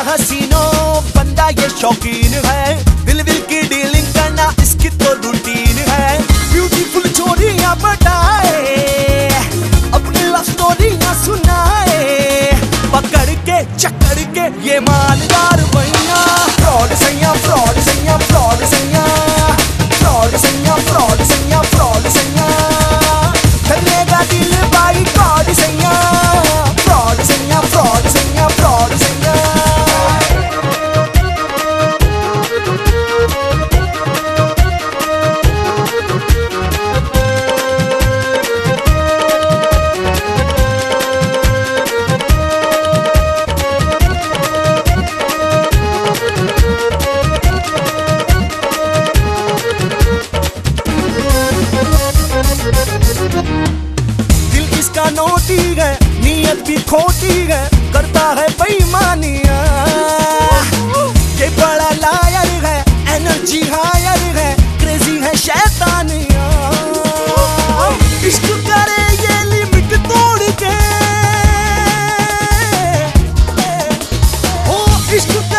हसीनो बंदा ये शौकीन है, दिल की डीलिंग करना इसकी तो रूटीन है। ब्यूटीफुल चोरियां बताए, अपनी लव स्टोरियां सुनाए, पकड़ के चकड़ के ये मालदार भैया। फ्रॉड सैया फ्रॉड सैया फ्रॉड सैया, फ्रॉड सैया फ्रॉड सैया फ्रॉड सैया, धरनेगा दिल बाई फ्रॉड सैया, फ्रॉड सैया फ्रॉड सैया फ्रॉड सैया। दिल इसका नोटी है, नीयत भी खोटी है, करता है बेईमानियां। ये बड़ा लायर है, एनर्जी हायर है, क्रेजी है शैतानियां। इश्क करे ये लिमिट तोड़ के, ओ इश्क